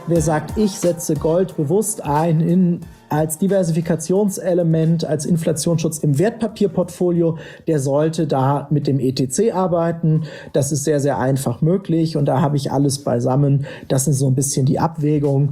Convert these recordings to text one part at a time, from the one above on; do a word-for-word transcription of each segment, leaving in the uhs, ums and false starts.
Wer sagt, ich setze Gold bewusst ein in, als Diversifikationselement, als Inflationsschutz im Wertpapierportfolio, der sollte da mit dem E T C arbeiten. Das ist sehr, sehr einfach möglich und da habe ich alles beisammen. Das ist so ein bisschen die Abwägung.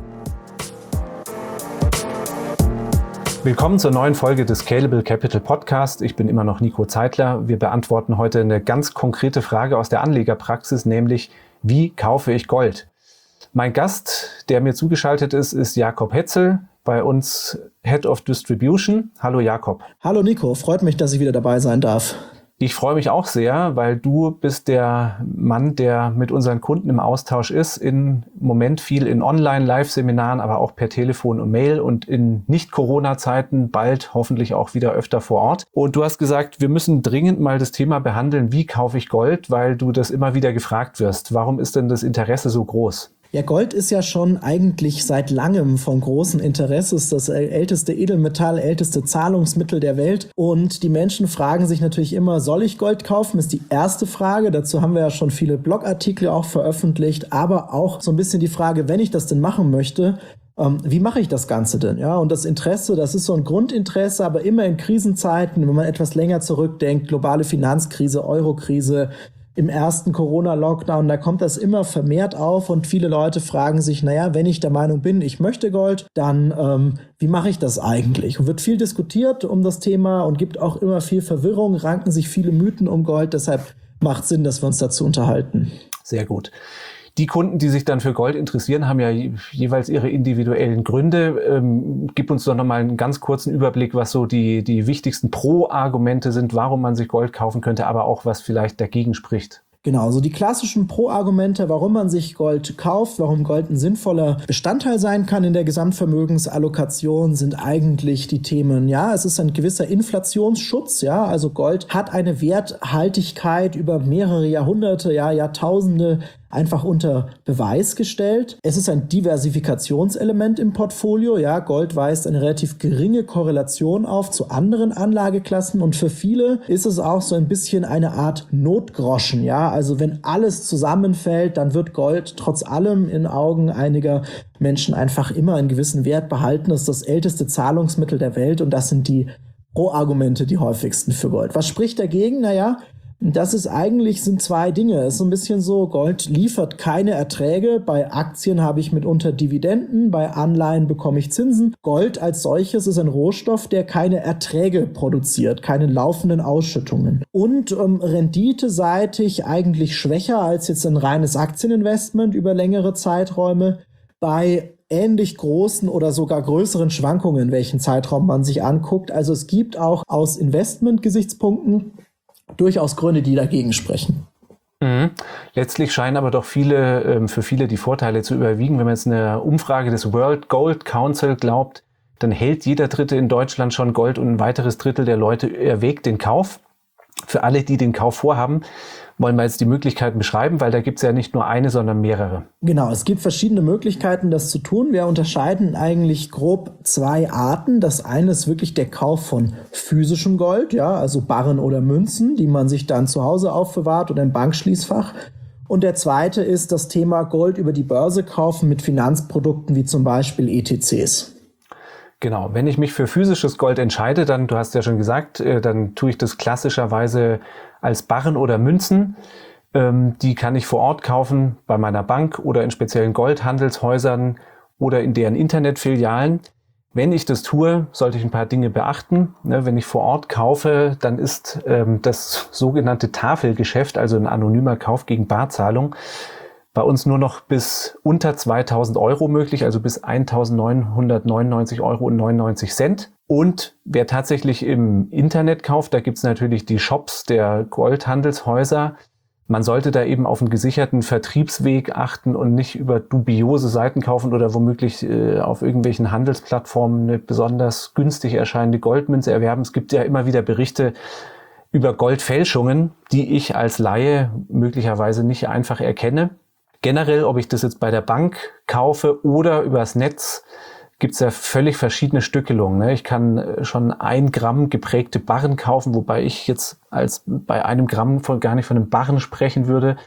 Willkommen zur neuen Folge des Scalable Capital Podcast. Ich bin immer noch Nico Zeitler. Wir beantworten heute eine ganz konkrete Frage aus der Anlegerpraxis, nämlich wie kaufe ich Gold? Mein Gast, der mir zugeschaltet ist, ist Jakob Hetzel, bei uns Head of Distribution. Hallo Jakob. Hallo Nico, freut mich, dass ich wieder dabei sein darf. Ich freue mich auch sehr, weil du bist der Mann, der mit unseren Kunden im Austausch ist. Im Moment viel in Online-Live-Seminaren, aber auch per Telefon und Mail und in Nicht-Corona-Zeiten bald hoffentlich auch wieder öfter vor Ort. Und du hast gesagt, wir müssen dringend mal das Thema behandeln, wie kaufe ich Gold, weil du das immer wieder gefragt wirst. Warum ist denn das Interesse so groß? Ja, Gold ist ja schon eigentlich seit langem von großem Interesse, ist das älteste Edelmetall, älteste Zahlungsmittel der Welt. Und die Menschen fragen sich natürlich immer, soll ich Gold kaufen? Ist die erste Frage. Dazu haben wir ja schon viele Blogartikel auch veröffentlicht, aber auch so ein bisschen die Frage, wenn ich das denn machen möchte, ähm, wie mache ich das Ganze denn? Ja, und das Interesse, das ist so ein Grundinteresse, aber immer in Krisenzeiten, wenn man etwas länger zurückdenkt, globale Finanzkrise, Eurokrise, im ersten Corona-Lockdown, da kommt das immer vermehrt auf und viele Leute fragen sich, naja, wenn ich der Meinung bin, ich möchte Gold, dann ähm, wie mache ich das eigentlich? Und wird viel diskutiert um das Thema und gibt auch immer viel Verwirrung, ranken sich viele Mythen um Gold, deshalb macht Sinn, dass wir uns dazu unterhalten. Sehr gut. Die Kunden, die sich dann für Gold interessieren, haben ja jeweils ihre individuellen Gründe. Ähm, gib uns doch nochmal einen ganz kurzen Überblick, was so die, die wichtigsten Pro-Argumente sind, warum man sich Gold kaufen könnte, aber auch was vielleicht dagegen spricht. Genau, so die klassischen Pro-Argumente, warum man sich Gold kauft, warum Gold ein sinnvoller Bestandteil sein kann in der Gesamtvermögensallokation, sind eigentlich die Themen, ja, es ist ein gewisser Inflationsschutz, ja, also Gold hat eine Werthaltigkeit über mehrere Jahrhunderte, ja, Jahrtausende einfach unter Beweis gestellt. Es ist ein Diversifikationselement im Portfolio, ja, Gold weist eine relativ geringe Korrelation auf zu anderen Anlageklassen und für viele ist es auch so ein bisschen eine Art Notgroschen, ja, also wenn alles zusammenfällt, dann wird Gold trotz allem in Augen einiger Menschen einfach immer einen gewissen Wert behalten. Das ist das älteste Zahlungsmittel der Welt und das sind die Pro-Argumente, die häufigsten für Gold. Was spricht dagegen? Naja, das ist eigentlich, sind zwei Dinge. Es ist so ein bisschen so, Gold liefert keine Erträge. Bei Aktien habe ich mitunter Dividenden, bei Anleihen bekomme ich Zinsen. Gold als solches ist ein Rohstoff, der keine Erträge produziert, keine laufenden Ausschüttungen. Und ähm, renditeseitig eigentlich schwächer als jetzt ein reines Aktieninvestment über längere Zeiträume. Bei ähnlich großen oder sogar größeren Schwankungen, welchen Zeitraum man sich anguckt. Also es gibt auch aus Investment-Gesichtspunkten durchaus Gründe, die dagegen sprechen. Mhm. Letztlich scheinen aber doch viele, ähm, für viele die Vorteile zu überwiegen. Wenn man jetzt eine Umfrage des World Gold Council glaubt, dann hält jeder Dritte in Deutschland schon Gold und ein weiteres Drittel der Leute erwägt den Kauf. Für alle, die den Kauf vorhaben, wollen wir jetzt die Möglichkeiten beschreiben, weil da gibt es ja nicht nur eine, sondern mehrere. Genau, es gibt verschiedene Möglichkeiten, das zu tun. Wir unterscheiden eigentlich grob zwei Arten. Das eine ist wirklich der Kauf von physischem Gold, ja, also Barren oder Münzen, die man sich dann zu Hause aufbewahrt oder im Bankschließfach. Und der zweite ist das Thema Gold über die Börse kaufen mit Finanzprodukten wie zum Beispiel E T Cs. Genau, wenn ich mich für physisches Gold entscheide, dann, du hast ja schon gesagt, äh, dann tue ich das klassischerweise als Barren oder Münzen. Ähm, die kann ich vor Ort kaufen bei meiner Bank oder in speziellen Goldhandelshäusern oder in deren Internetfilialen. Wenn ich das tue, sollte ich ein paar Dinge beachten. Ne, wenn ich vor Ort kaufe, dann ist ähm, das sogenannte Tafelgeschäft, also ein anonymer Kauf gegen Barzahlung, bei uns nur noch bis unter zweitausend Euro möglich, also bis eintausendneunhundertneunundneunzig Euro und neunundneunzig Cent. Und wer tatsächlich im Internet kauft, da gibt's natürlich die Shops der Goldhandelshäuser. Man sollte da eben auf einen gesicherten Vertriebsweg achten und nicht über dubiose Seiten kaufen oder womöglich äh, auf irgendwelchen Handelsplattformen eine besonders günstig erscheinende Goldmünze erwerben. Es gibt ja immer wieder Berichte über Goldfälschungen, die ich als Laie möglicherweise nicht einfach erkenne. Generell, ob ich das jetzt bei der Bank kaufe oder übers Netz, gibt es ja völlig verschiedene Stückelungen. Ne? Ich kann schon ein Gramm geprägte Barren kaufen, wobei ich jetzt als bei einem Gramm von, gar nicht von einem Barren sprechen würde.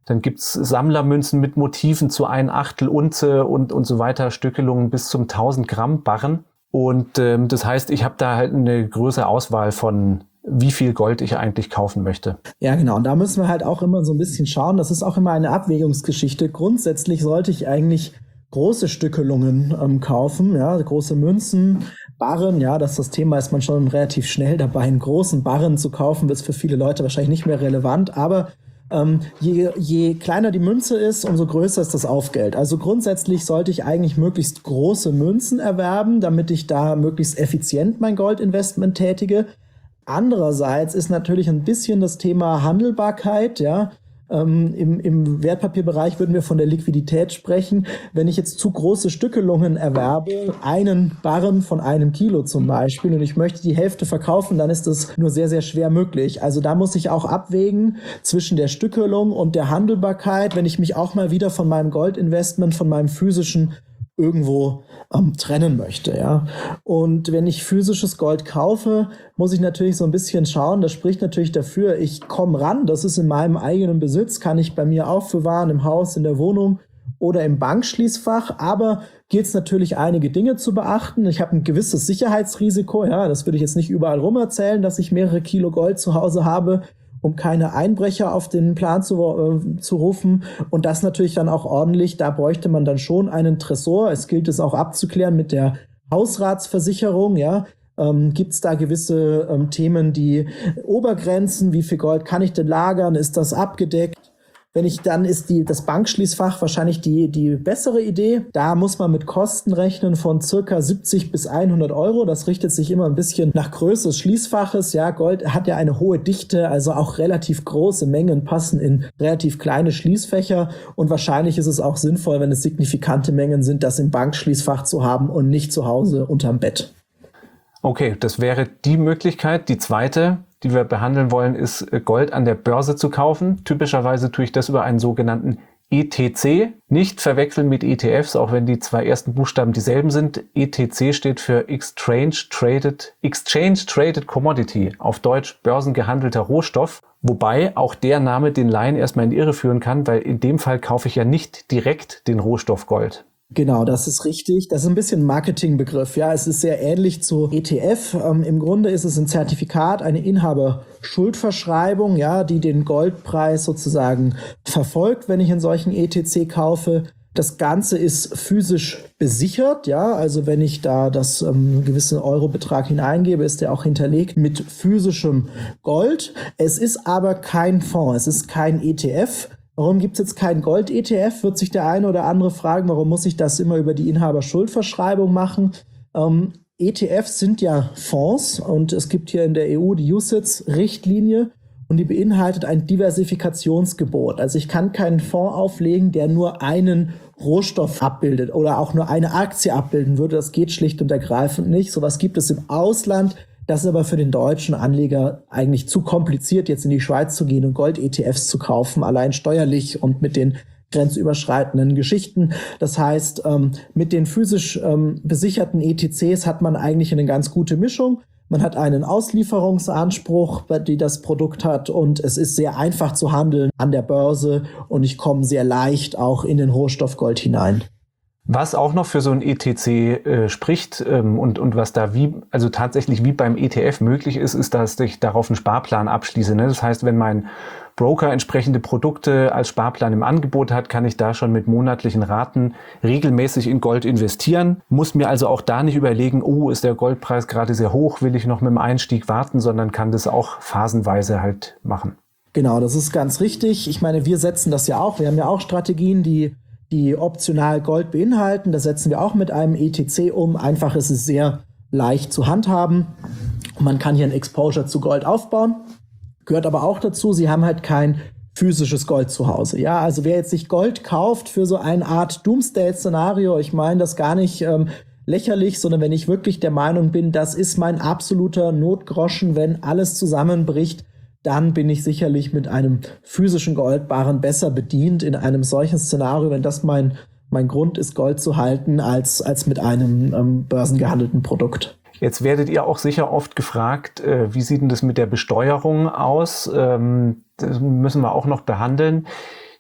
Dann gibt's Sammlermünzen mit Motiven zu ein Achtel Unze und, und so weiter, Stückelungen bis zum tausend Gramm Barren. Und ähm, das heißt, ich habe da halt eine größere Auswahl von wie viel Gold ich eigentlich kaufen möchte. Ja, genau. Und da müssen wir halt auch immer so ein bisschen schauen. Das ist auch immer eine Abwägungsgeschichte. Grundsätzlich sollte ich eigentlich große Stückelungen ähm, kaufen, ja, große Münzen, Barren, ja, das ist das Thema, ist man schon relativ schnell dabei, einen großen Barren zu kaufen, ist für viele Leute wahrscheinlich nicht mehr relevant, aber ähm, je, je kleiner die Münze ist, umso größer ist das Aufgeld. Also grundsätzlich sollte ich eigentlich möglichst große Münzen erwerben, damit ich da möglichst effizient mein Goldinvestment tätige. Andererseits ist natürlich ein bisschen das Thema Handelbarkeit, ja. Ähm, im, im Wertpapierbereich würden wir von der Liquidität sprechen. Wenn ich jetzt zu große Stückelungen erwerbe, einen Barren von einem Kilo zum Beispiel, und ich möchte die Hälfte verkaufen, dann ist das nur sehr, sehr schwer möglich. Also da muss ich auch abwägen zwischen der Stückelung und der Handelbarkeit, wenn ich mich auch mal wieder von meinem Goldinvestment, von meinem physischen irgendwo ähm, trennen möchte, ja. Und wenn ich physisches Gold kaufe, muss ich natürlich so ein bisschen schauen, das spricht natürlich dafür, ich komme ran, das ist in meinem eigenen Besitz, kann ich bei mir aufbewahren, im Haus, in der Wohnung oder im Bankschließfach, aber gilt es natürlich einige Dinge zu beachten. Ich habe ein gewisses Sicherheitsrisiko, ja, das würde ich jetzt nicht überall rum erzählen, dass ich mehrere Kilo Gold zu Hause habe, um keine Einbrecher auf den Plan zu, äh, zu rufen. Und das natürlich dann auch ordentlich. Da bräuchte man dann schon einen Tresor. Es gilt es auch abzuklären mit der Hausratsversicherung. Ja, ähm, gibt es da gewisse ähm, Themen, die Obergrenzen? Wie viel Gold kann ich denn lagern? Ist das abgedeckt? Wenn ich, dann ist die, das Bankschließfach wahrscheinlich die, die bessere Idee. Da muss man mit Kosten rechnen von circa siebzig bis hundert Euro. Das richtet sich immer ein bisschen nach Größe des Schließfaches. Ja, Gold hat ja eine hohe Dichte, also auch relativ große Mengen passen in relativ kleine Schließfächer. Und wahrscheinlich ist es auch sinnvoll, wenn es signifikante Mengen sind, das im Bankschließfach zu haben und nicht zu Hause unterm Bett. Okay, das wäre die Möglichkeit. Die zweite, die wir behandeln wollen, ist Gold an der Börse zu kaufen. Typischerweise tue ich das über einen sogenannten E T C. Nicht verwechseln mit E T Fs, auch wenn die zwei ersten Buchstaben dieselben sind. E T C steht für Exchange Traded, Exchange Traded Commodity, auf Deutsch börsengehandelter Rohstoff. Wobei auch der Name den Laien erstmal in die Irre führen kann, weil in dem Fall kaufe ich ja nicht direkt den Rohstoff Gold. Genau, das ist richtig. Das ist ein bisschen ein Marketingbegriff. Ja, es ist sehr ähnlich zu E T F. Ähm, im Grunde ist es ein Zertifikat, eine Inhaberschuldverschreibung, ja, die den Goldpreis sozusagen verfolgt, wenn ich einen solchen E T C kaufe. Das Ganze ist physisch besichert, ja, also wenn ich da das ähm, gewissen Eurobetrag hineingebe, ist der auch hinterlegt mit physischem Gold. Es ist aber kein Fonds, es ist kein E T F. Warum gibt es jetzt keinen Gold-E T F, wird sich der eine oder andere fragen. Warum muss ich das immer über die Inhaberschuldverschreibung machen? Ähm, E T Fs sind ja Fonds und es gibt hier in der E U die U C I T-S-Richtlinie und die beinhaltet ein Diversifikationsgebot. Also ich kann keinen Fonds auflegen, der nur einen Rohstoff abbildet oder auch nur eine Aktie abbilden würde. Das geht schlicht und ergreifend nicht. Sowas gibt es im Ausland. Das ist aber für den deutschen Anleger eigentlich zu kompliziert, jetzt in die Schweiz zu gehen und Gold-E T Fs zu kaufen, allein steuerlich und mit den grenzüberschreitenden Geschichten. Das heißt, ähm, mit den physisch ähm, besicherten E T Cs hat man eigentlich eine ganz gute Mischung. Man hat einen Auslieferungsanspruch, die das Produkt hat, und es ist sehr einfach zu handeln an der Börse und ich komme sehr leicht auch in den Rohstoff Gold hinein. Was auch noch für so ein E T C äh, spricht ähm, und, und was da wie, also tatsächlich wie beim E T F möglich ist, ist, dass ich darauf einen Sparplan abschließe. Ne? Das heißt, wenn mein Broker entsprechende Produkte als Sparplan im Angebot hat, kann ich da schon mit monatlichen Raten regelmäßig in Gold investieren. Muss mir also auch da nicht überlegen, oh, ist der Goldpreis gerade sehr hoch, will ich noch mit dem Einstieg warten, sondern kann das auch phasenweise halt machen. Genau, das ist ganz richtig. Ich meine, wir setzen das ja auch. Wir haben ja auch Strategien, die die optional Gold beinhalten. Das setzen wir auch mit einem E T C um. Einfach ist es sehr leicht zu handhaben. Man kann hier ein Exposure zu Gold aufbauen. Gehört aber auch dazu, Sie haben halt kein physisches Gold zu Hause. Ja, also wer jetzt sich Gold kauft für so eine Art Doomsday-Szenario, ich meine das gar nicht ähm, lächerlich, sondern wenn ich wirklich der Meinung bin, das ist mein absoluter Notgroschen, wenn alles zusammenbricht, dann bin ich sicherlich mit einem physischen Goldbarren besser bedient in einem solchen Szenario, wenn das mein, mein Grund ist, Gold zu halten, als, als mit einem ähm, börsengehandelten Produkt. Jetzt werdet ihr auch sicher oft gefragt, äh, wie sieht denn das mit der Besteuerung aus? Ähm, das müssen wir auch noch behandeln.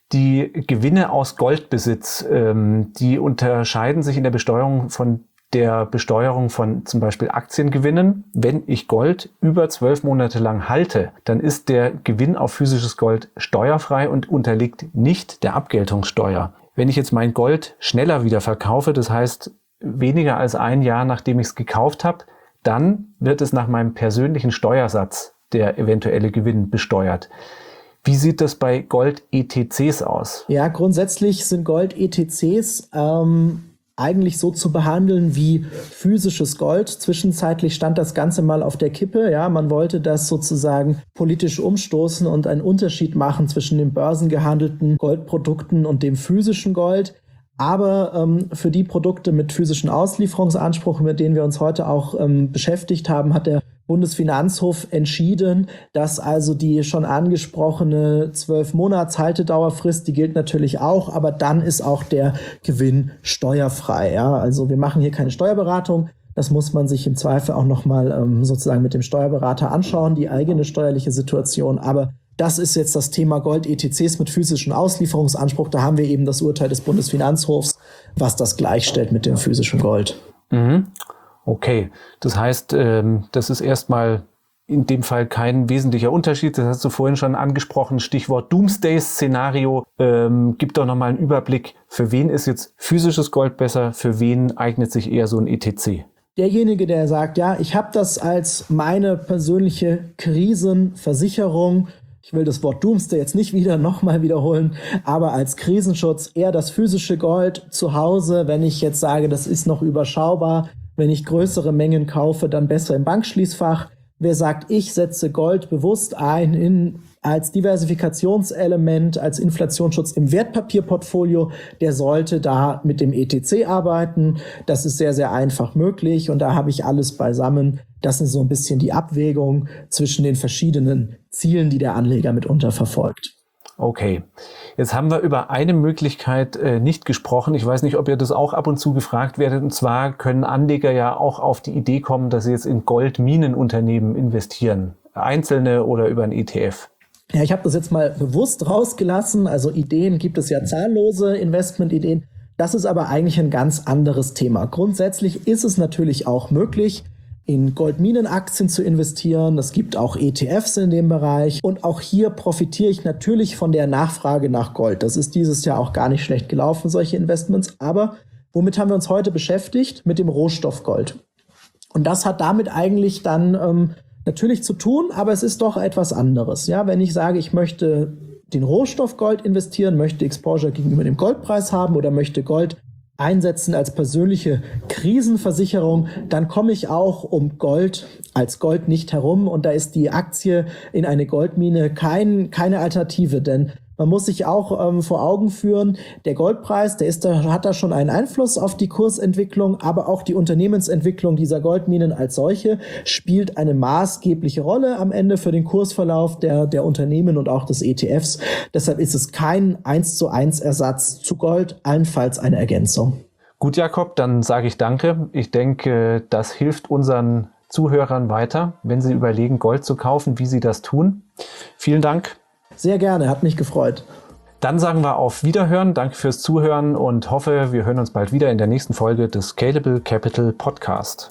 Die Gewinne aus Goldbesitz, ähm, die unterscheiden sich in der Besteuerung von der Besteuerung von zum Beispiel Aktiengewinnen. Wenn ich Gold über zwölf Monate lang halte, dann ist der Gewinn auf physisches Gold steuerfrei und unterliegt nicht der Abgeltungssteuer. Wenn ich jetzt mein Gold schneller wieder verkaufe, das heißt weniger als ein Jahr nachdem ich es gekauft habe, dann wird es nach meinem persönlichen Steuersatz der eventuelle Gewinn besteuert. Wie sieht das bei Gold-E T Cs aus? Ja, grundsätzlich sind Gold-E T Cs ähm, eigentlich so zu behandeln wie physisches Gold. Zwischenzeitlich stand das Ganze mal auf der Kippe. Ja, man wollte das sozusagen politisch umstoßen und einen Unterschied machen zwischen den börsengehandelten Goldprodukten und dem physischen Gold. Aber ähm, für die Produkte mit physischen Auslieferungsanspruch, mit denen wir uns heute auch ähm, beschäftigt haben, hat der Bundesfinanzhof entschieden, dass also die schon angesprochene zwölf Monats Haltedauerfrist, die gilt natürlich auch, aber dann ist auch der Gewinn steuerfrei. Ja? Also wir machen hier keine Steuerberatung. Das muss man sich im Zweifel auch nochmal ähm, sozusagen mit dem Steuerberater anschauen, die eigene steuerliche Situation. Aber das ist jetzt das Thema Gold-E T Cs mit physischem Auslieferungsanspruch. Da haben wir eben das Urteil des Bundesfinanzhofs, was das gleichstellt mit dem physischen Gold. Mhm. Okay, das heißt, ähm, das ist erstmal in dem Fall kein wesentlicher Unterschied. Das hast du vorhin schon angesprochen, Stichwort Doomsday-Szenario. Ähm, gib doch nochmal einen Überblick, für wen ist jetzt physisches Gold besser, für wen eignet sich eher so ein E T C? Derjenige, der sagt, ja, ich habe das als meine persönliche Krisenversicherung, ich will das Wort Doomsday jetzt nicht wieder nochmal wiederholen, aber als Krisenschutz eher das physische Gold zu Hause, wenn ich jetzt sage, das ist noch überschaubar. Wenn ich größere Mengen kaufe, dann besser im Bankschließfach. Wer sagt, ich setze Gold bewusst ein in, als Diversifikationselement, als Inflationsschutz im Wertpapierportfolio, der sollte da mit dem E T C arbeiten. Das ist sehr, sehr einfach möglich und da habe ich alles beisammen. Das ist so ein bisschen die Abwägung zwischen den verschiedenen Zielen, die der Anleger mitunter verfolgt. Okay, jetzt haben wir über eine Möglichkeit äh, nicht gesprochen. Ich weiß nicht, ob ihr das auch ab und zu gefragt werdet. Und zwar können Anleger ja auch auf die Idee kommen, dass sie jetzt in Goldminenunternehmen investieren. Einzelne oder über ein E T F. Ja, ich habe das jetzt mal bewusst rausgelassen. Also Ideen gibt es ja zahllose, Investmentideen. Das ist aber eigentlich ein ganz anderes Thema. Grundsätzlich ist es natürlich auch möglich, in Goldminenaktien zu investieren. Es gibt auch E T Fs in dem Bereich. Und auch hier profitiere ich natürlich von der Nachfrage nach Gold. Das ist dieses Jahr auch gar nicht schlecht gelaufen, solche Investments. Aber womit haben wir uns heute beschäftigt? Mit dem Rohstoff Gold. Und das hat damit eigentlich dann ähm, natürlich zu tun, aber es ist doch etwas anderes. Ja, wenn ich sage, ich möchte den Rohstoff Gold investieren, möchte Exposure gegenüber dem Goldpreis haben oder möchte Gold einsetzen als persönliche Krisenversicherung, dann komme ich auch um Gold als Gold nicht herum und da ist die Aktie in eine Goldmine kein, keine Alternative, denn man muss sich auch ähm, vor Augen führen, der Goldpreis, der ist da, hat da schon einen Einfluss auf die Kursentwicklung, aber auch die Unternehmensentwicklung dieser Goldminen als solche spielt eine maßgebliche Rolle am Ende für den Kursverlauf der, der Unternehmen und auch des E T Fs. Deshalb ist es kein eins zu eins Ersatz zu Gold, allenfalls eine Ergänzung. Gut, Jakob, dann sage ich danke. Ich denke, das hilft unseren Zuhörern weiter, wenn sie überlegen, Gold zu kaufen, wie sie das tun. Vielen Dank. Sehr gerne, hat mich gefreut. Dann sagen wir auf Wiederhören, danke fürs Zuhören und hoffe, wir hören uns bald wieder in der nächsten Folge des Scalable Capital Podcast.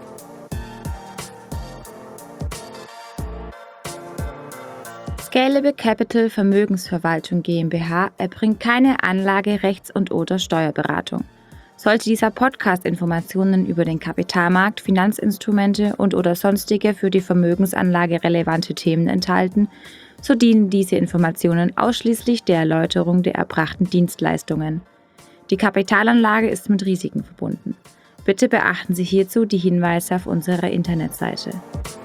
Scalable Capital Vermögensverwaltung GmbH erbringt keine Anlage-, Rechts- und oder Steuerberatung. Sollte dieser Podcast Informationen über den Kapitalmarkt, Finanzinstrumente und oder sonstige für die Vermögensanlage relevante Themen enthalten, so dienen diese Informationen ausschließlich der Erläuterung der erbrachten Dienstleistungen. Die Kapitalanlage ist mit Risiken verbunden. Bitte beachten Sie hierzu die Hinweise auf unserer Internetseite.